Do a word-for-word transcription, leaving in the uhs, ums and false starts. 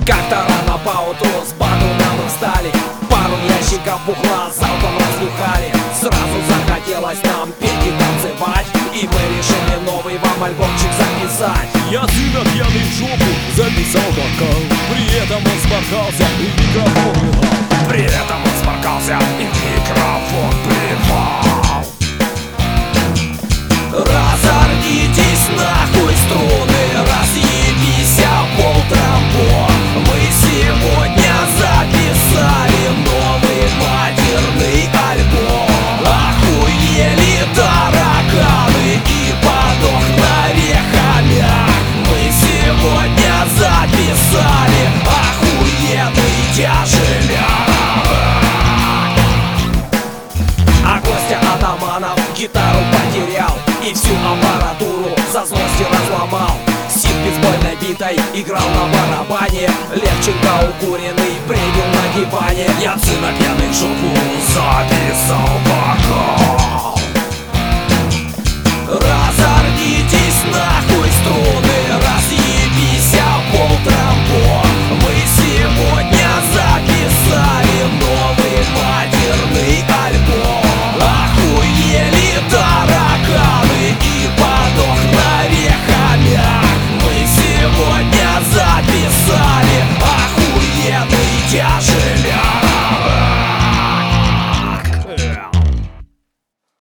Как-то рано поутру с батуна мы встали, пару ящиков бухла залпом разнюхали. Сразу захотелось нам петь и танцевать, и мы решили новый вам альбомчик записать. Я сына пьяный в жопу записал вокал, при этом он сморкался и в микрофон плевал. При этом он сморкался и в микрофон плевал. Разорвитесь нахуй струны, разъебись пол тромбон. Мы сегодня записали новый матерный альбом. Охуели тараканы и подох на рехамях. Мы сегодня записали охуенный тяжеляк. А Костя Атаманов гитару потерял и всю аппаратуру со злости разломал. Сид бейсбольной битой играл на барабане, Левченко укуренный бредил на диване. Я сына пьяный в жопу записал вокал.